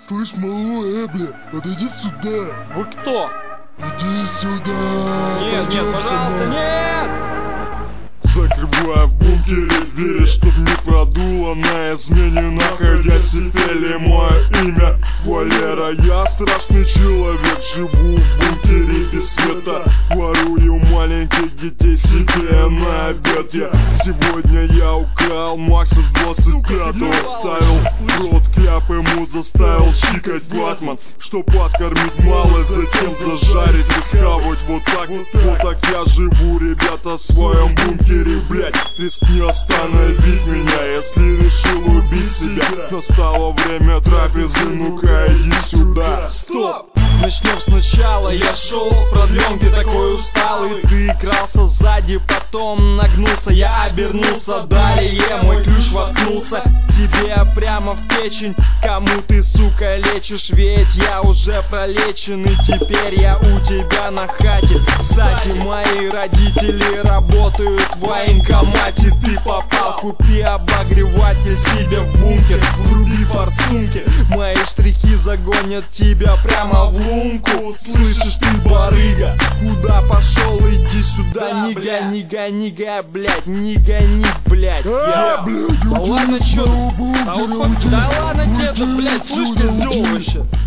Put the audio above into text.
Слышь, малой, бля, подойди сюда. Вы кто? Иди сюда. Нет, нет, пожалуйста, нет! Закрывая в бункере двери, чтоб не продуло на измене, находясь в пели мое имя Валера. Я страшный человек, живу в бункере без света, ворую маленьких детей себе на обед. Сегодня я украл Макса с 25-го, вставил в рот кляп, ему заставил чикать ватман, чтоб откормить малость, затем зажарить и схавать. Вот так я живу, ребята, в своем бункере. Блять, рискни остановить меня, если решил убить себя. Настало время трапезы, ну-ка иди сюда. Стоп! Начнем сначала. Я шел с продленки такой усталый, ты крался сзади, потом нагнулся, я обернулся. Далее мой ключ воткнулся тебе прямо в печень. Кому ты, сука, лечишь? Ведь я уже пролечен, и теперь я у тебя на хате. Кстати, мои родители работают в военкомате. Ты попал, купи обогреватель себе в бункер, вруби форсунки, мои штрихи загонят тебя прямо в лунку. Слышишь ты, барыга, куда пошел? Иди сюда, не гони, блядь, не гони, блядь. Да ладно, чё ты? Да ладно тебе, блядь, слышь, козёл вообще.